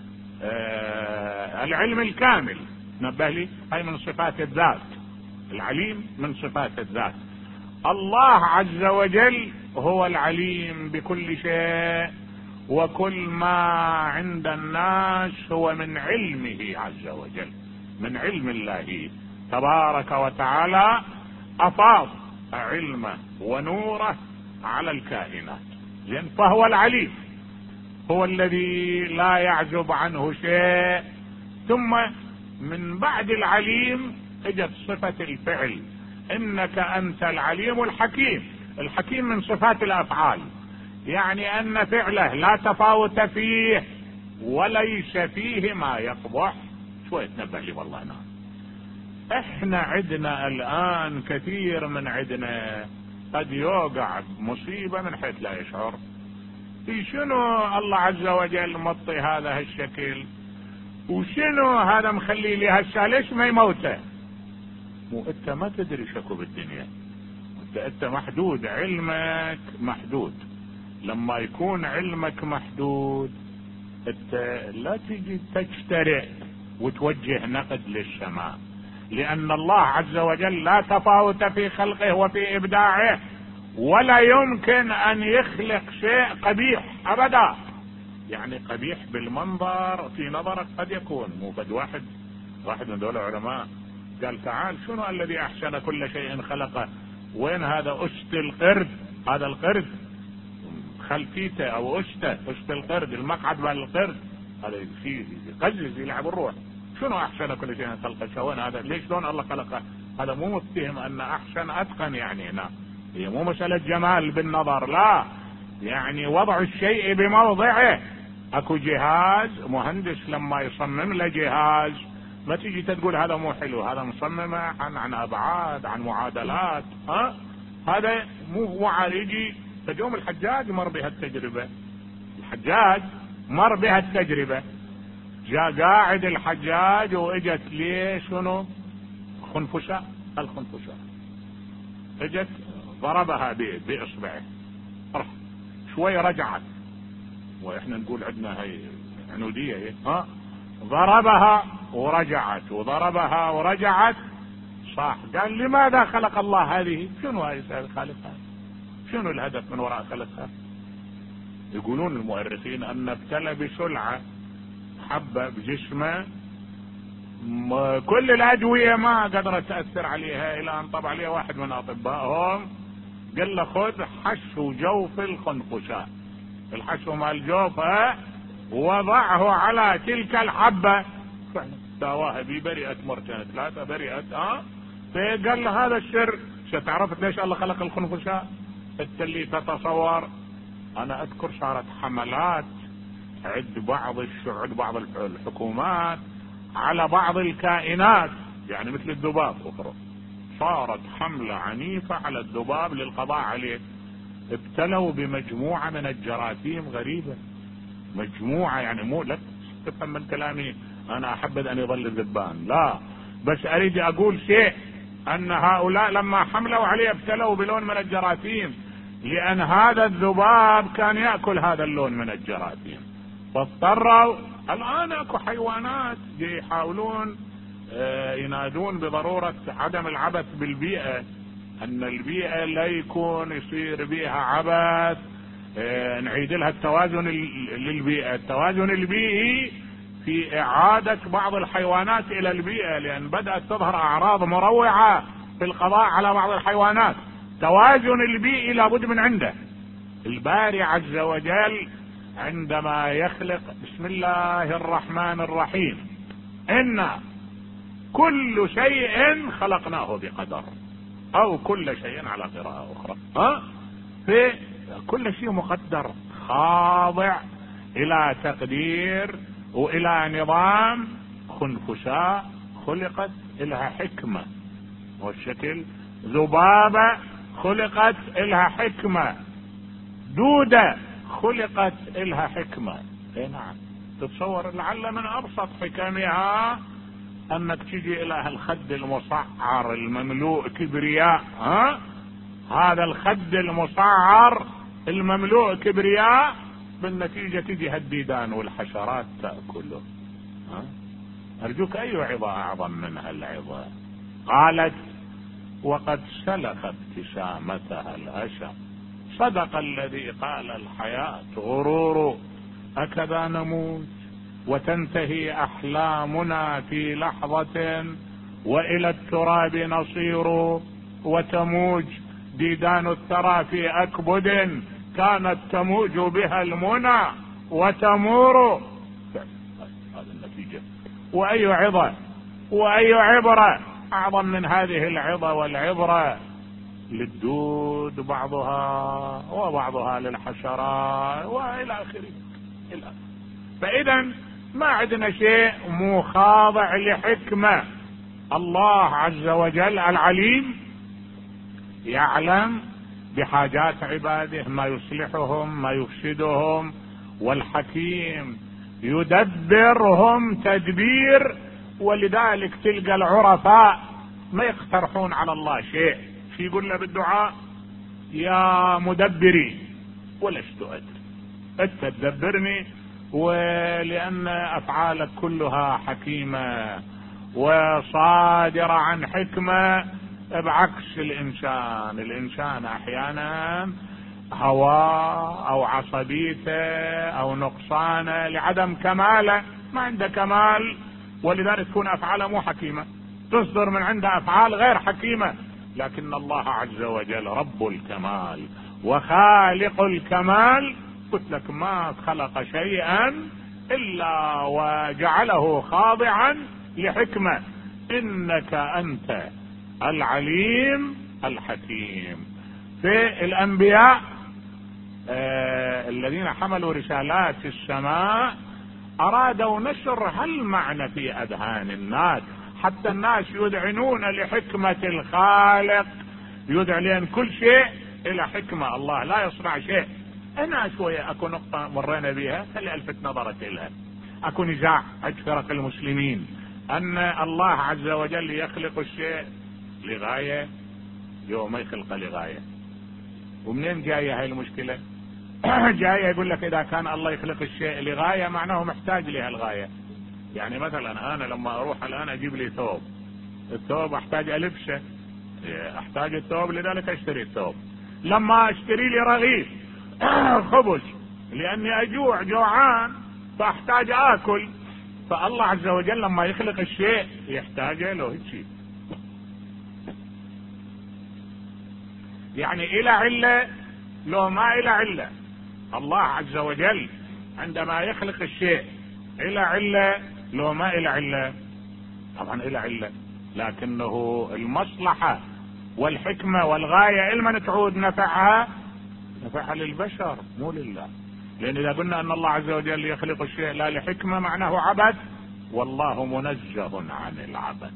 S1: العلم الكامل. نبه لي هاي من صفات الذات، العليم من صفات الذات. الله عز وجل هو العليم بكل شيء، وكل ما عند الناس هو من علمه عز وجل، من علم الله تبارك وتعالى. افاض علمه ونوره على الكائنات، لأن فهو العليم، هو الذي لا يعزب عنه شيء. ثم من بعد العليم اجت صفة الفعل، انك انت العليم الحكيم. الحكيم من صفات الافعال، يعني ان فعله لا تفاوت فيه وليس فيه ما يقبح. شوية تنبه لي والله. نعم احنا عندنا الان كثير من عندنا قد يوقع مصيبة من حيث لا يشعر. في شنو الله عز وجل مطي هذا الشكل، وشنو هذا مخلي لي هالشيء، ليش ما يموته؟ مو انت ما تدري شكو بالدنيا، انت انت محدود، علمك محدود. لما يكون علمك محدود انت لا تجي تجترئ وتوجه نقد للسماء، لان الله عز وجل لا تفاوت في خلقه وفي ابداعه، ولا يمكن ان يخلق شيء قبيح ابدا. يعني قبيح بالمنظر في نظرك قد يكون، مو قد واحد واحد من دول العلماء قال تعال شنو الذي احسن كل شيء خلقه؟ وين هذا أشت القرد؟ هذا القرد خلفيته او أشته أشت القرد، المقعد مال القرد هذا في يقزز يلعب الروح. شنو احسن كل شيء خلقه؟ وين هذا؟ ليش لون الله خلقه؟ هذا مو متهم ان احسن اتقن، يعني هنا هي مو مسألة جمال بالنظر، لا، يعني وضع الشيء بموضعه. اكو جهاز مهندس لما يصمم له جهاز ما تيجي تقول هذا مو حلو، هذا مصممه عن عن ابعاد، عن معادلات. ها هذا مو وعى. يجي فجوم الحجاج مر بها التجربة، الحجاج مر بها التجربة، جاء قاعد الحجاج واجت ليه شنو خنفساء، الخنفساء اجت ضربها باصبعه، شوي رجعت، واحنا نقول عندنا هي عنودية هي. ها ضربها ورجعت، وضربها ورجعت، صح. قال لماذا خلق الله هذه؟ شنو هذه خالقها؟ شنو الهدف من وراء خلقها؟ يقولون المؤرخين ان ابتلى بسلعة حبة بجسمه، كل الادوية ما قدرت تأثر عليها، الى ان طبع عليها واحد من اطبائهم قال له خذ حشو جوف الخنفساء، الحشو مال الجوف وضعه على تلك الحبة، داواها بي، برئت مرتين ثلاثة، برئت. اه فقال له هذا السر. ستعرف ليش الله خلق الخنفساء؟ انت اللي تتصور. انا اذكر صارت حملات عند بعض الشعوب، بعض الحكومات على بعض الكائنات، يعني مثل الذباب اخرى، صارت حملة عنيفة على الذباب للقضاء عليه. ابتلوا بمجموعة من الجراثيم غريبة، مجموعة، يعني مو لا تفهم من كلامي انا احبذ ان يظل الذبان، لا، بس اريد اقول شيء، ان هؤلاء لما حملوا عليه ابتلوا بلون من الجراثيم، لان هذا الذباب كان يأكل هذا اللون من الجراثيم، فاضطروا. الان اكو حيوانات يحاولون ينادون بضرورة عدم العبث بالبيئة، ان البيئة لا يكون يصير بيها عبث، نعيد لها التوازن للبيئة، التوازن البيئي في اعادة بعض الحيوانات الى البيئة، لان بدأت تظهر اعراض مروعة في القضاء على بعض الحيوانات. توازن البيئي لابد من عنده. الباري عز وجل عندما يخلق، بسم الله الرحمن الرحيم، إن كل شيء خلقناه بقدر، او كل شيء على قراءة اخرى، ها في كل شيء مقدر، خاضع الى تقدير والى نظام. خنفساء خلقت لها حكمة، والشكل ذبابة خلقت لها حكمة، دودة خلقت لها حكمة. اي نعم، تتصور لعل من ابسط حكمها انك تجي الى الخد المصعر المملوء كبرياء، ها هذا الخد المصعر المملوء كبرياء، بالنتيجة تجي الديدان والحشرات تأكله. ها ارجوك، اي عظة اعظم من هالعظة؟ قالت وقد سلك ابتسامتها الأشم، صدق الذي قال الحياة غرور، أكذا نموت وتنتهي أحلامنا في لحظة، وإلى التراب نصير وتموج ديدان الثرى في أكبد، كانت تموج بها المنى وتمور. هذه النتيجة. وأي عظة وأي عبرة أعظم من هذه العظة والعبرة للدود بعضها، وبعضها للحشرات، وإلى آخره. فإذا ما عندنا شيء مو خاضع لحكمة. الله عز وجل العليم يعلم بحاجات عباده، ما يصلحهم ما يفسدهم، والحكيم يدبرهم تدبير. ولذلك تلقى العرفاء ما يقترحون على الله شيء، في يقول له بالدعاء يا مدبري ولست أدري، أنت تدبرني، ولأن أفعالك كلها حكيمة وصادرة عن حكمة، بعكس الإنسان. الإنسان أحيانا هواه أو عصبيته أو نقصانه لعدم كماله، ما عنده كمال، ولذلك تكون أفعاله مو حكيمة، تصدر من عنده أفعال غير حكيمة. لكن الله عز وجل رب الكمال وخالق الكمال، قلت لك ما خلق شيئا إلا وجعله خاضعا لحكمة. إنك أنت العليم الحكيم. في الأنبياء آه الذين حملوا رسالات السماء أرادوا نشر هالمعنى في أذهان الناس، حتى الناس يذعنون لحكمة الخالق، يذعن، لأن كل شيء إلى حكمة، الله لا يصنع شيء. أنا شوية أكو نقطة مرينا بها اللي ألفت نظرت إلها، أكو نزاع عند فرق المسلمين أن الله عز وجل يخلق الشيء لغاية، يوم ما يخلق لغاية. ومنين جاية هاي المشكلة؟ جاية يقول لك إذا كان الله يخلق الشيء لغاية معناه محتاج لها الغاية. يعني مثلا انا لما اروح الان اجيب لي ثوب، الثوب احتاج البسه، احتاج الثوب لذلك اشتري الثوب. لما اشتري لي رغيف خبز لاني اجوع جوعان فاحتاج اكل، فالله عز وجل لما يخلق الشيء يحتاج له شيء، يعني الى عله لو ما الى عله. الله عز وجل عندما يخلق الشيء الى عله لو ما الى عله، طبعا الى عله، لكنه المصلحه والحكمه والغايه لمن تعود نفعها؟ نفعها للبشر مو لله. لان اذا قلنا ان الله عز وجل يخلق الشيء لا لحكمه معناه عبث، والله منزه عن العبث.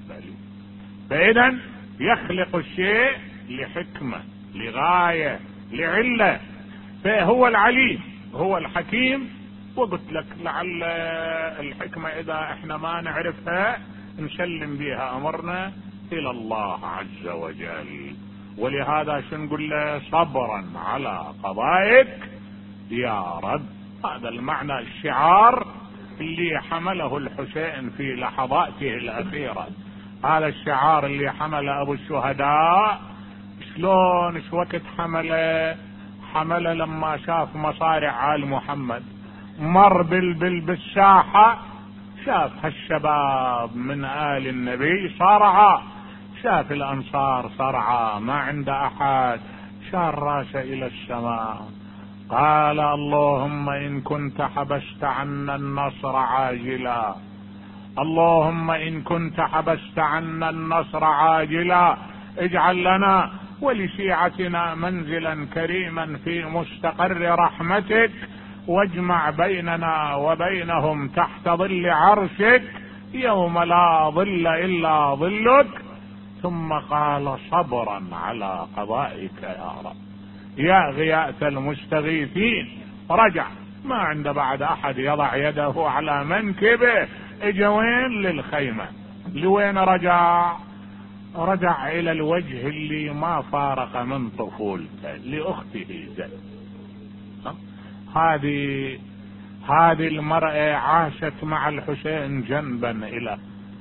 S1: فاذا يخلق الشيء لحكمه لغايه لعله، فهو العليم هو الحكيم. وقلت لك لعل الحكمه اذا احنا ما نعرفها نسلم بها امرنا الى الله عز وجل. ولهذا شو نقول له؟ صبرا على قضائك يا رب. هذا المعنى الشعار اللي حمله الحسين في لحظاته الاخيره، هذا الشعار اللي حمله ابو الشهداء. شلون شو وقت حمله؟ حمله لما شاف مصارع آل محمد، مر بال بالساحه، شاف هالشباب من آل النبي صارعا، شاف الانصار صرعا ما عند احد، شار راسه الى السماء، قال اللهم ان كنت حبست عنا النصر عاجلا، اللهم ان كنت حبست عنا النصر عاجلا اجعل لنا ولشيعتنا منزلا كريما في مستقر رحمتك، واجمع بيننا وبينهم تحت ظل عرشك يوم لا ظل الا ظلك. ثم قال صبرا على قضائك يا رب يا غياث المستغيثين. رجع، ما عند بعد احد يضع يده على منكبه، اجا وين؟ للخيمة. لوين رجع؟ رجع الى الوجه اللي ما فارق من طفولته، لاخته زينب. هذه هذه المرأة عاشت مع الحسين جنبا الى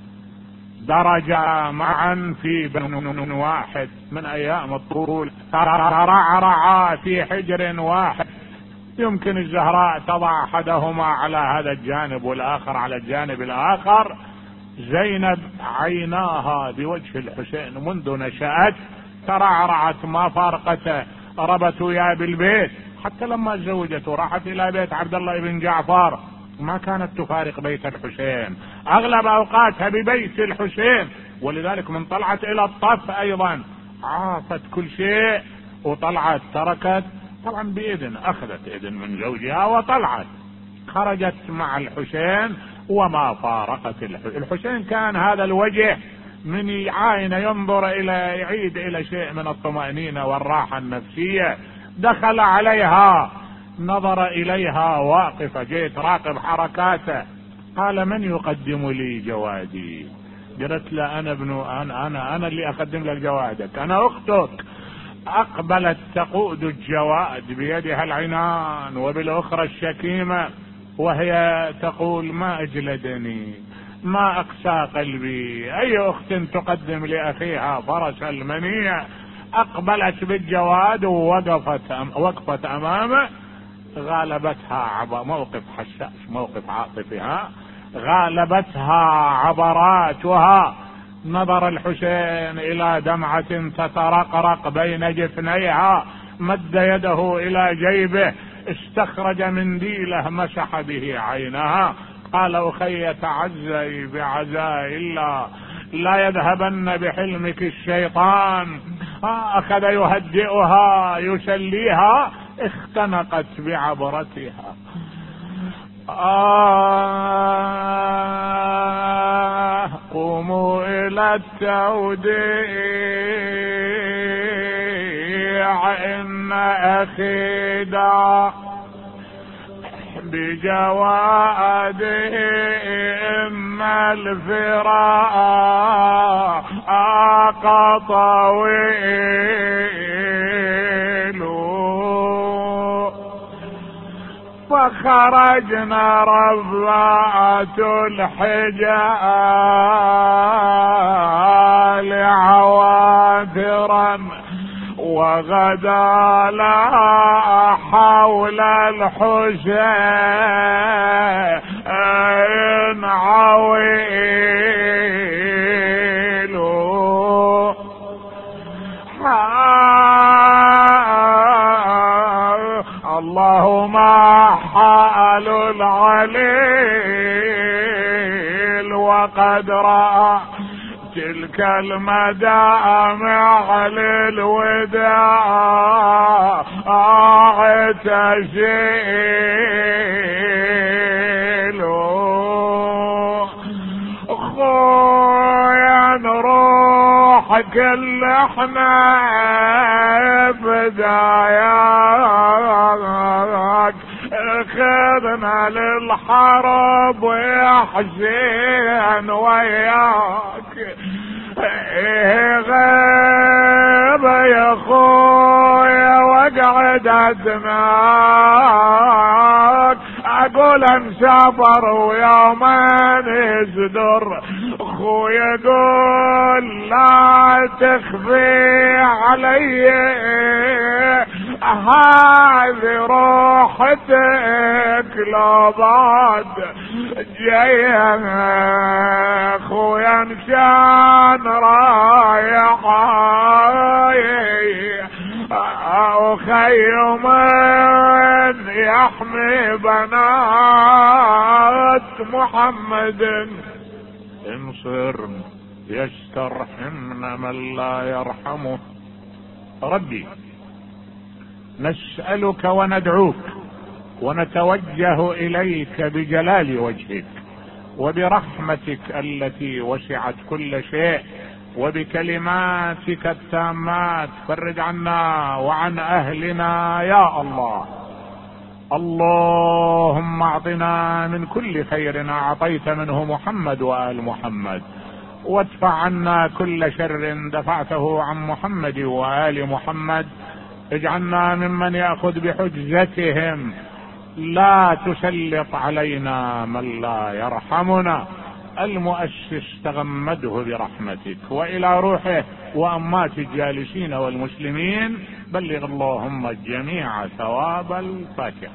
S1: درجة معا في بن واحد من ايام الطفولة، ترعرعا في حجر واحد. يمكن الزهراء تضع احدهما على هذا الجانب والاخر على الجانب الاخر. زينب عيناها بوجه الحسين منذ نشأت ترعرعت ما فارقته، ربت وياه بالبيت، حتى لما تزوجته راحت الى بيت عبد الله بن جعفر ما كانت تفارق بيت الحسين، اغلب اوقاتها ببيت الحسين. ولذلك من طلعت الى الطف ايضا عافت كل شيء وطلعت، تركت طبعا باذن، اخذت اذن من زوجها وطلعت، خرجت مع الحسين وما فارقت الحسين. الحسين كان هذا الوجه من يعاين ينظر الى يعيد الى شيء من الطمأنينة والراحة النفسية. دخل عليها نظر اليها واقفة، جيت راقب حركاته، قال من يقدم لي جوادي؟ قلت له انا ابن انا انا انا اللي اقدم لك جوادك، انا اختك. اقبلت تقود الجواد بيدها العنان وبالاخرى الشكيمة، وهي تقول ما اجلدني ما اقسى قلبي، اي اخت تقدم لاخيها فرس المنيع. اقبلت بالجواد ووقفت وقفت امامه، غالبتها عبر موقف حساس موقف عاطفها، غالبتها عبراتها. نظر الحسين الى دمعة تترقرق بين جفنيها، مد يده الى جيبه استخرج منديله مسح به عينها، قال اخي تعزي بعزاء الله لا يذهبن بحلمك الشيطان. اخذ يهدئها يسليها، اختنقت بعبرتها. آه قوموا الى التوديع ان اخي دعا بجواده اما الفراق طويل وخرجنا رفعات الحجال عواثرا وغدا لا حول الحسين عويل اللهم حال العليل وقد رأى تلك المدامع للوداع تشيل خويا نروح كل احنا بداياك خذنا للحرب يا حسين وياك ايه غيب يا خويا واقعد ادماك اقول انسافر ويومين يصدر خويا قول لا تخفي علي هذه روحتك لو بعد جايه خويا كان رايح او خيم يحمي بنات محمد انصر يسترحمن من لا يرحمه. ربي نسألك وندعوك ونتوجه إليك بجلال وجهك وبرحمتك التي وسعت كل شيء وبكلماتك التامات فرج عنا وعن أهلنا يا الله. اللهم اعطنا من كل خير اعطيت منه محمد وآل محمد وادفع عنا كل شر دفعته عن محمد وآل محمد. اجعلنا ممن يأخذ بحجتهم لا تسلط علينا من لا يرحمنا. المؤسس تغمده برحمتك وإلى روحه وأمات الجالسين والمسلمين بلغ اللهم الجميع ثواب الفاتحة.